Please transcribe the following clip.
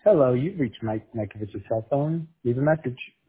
Hello, you've reached Mike Nekovich's cell phone. Leave a message.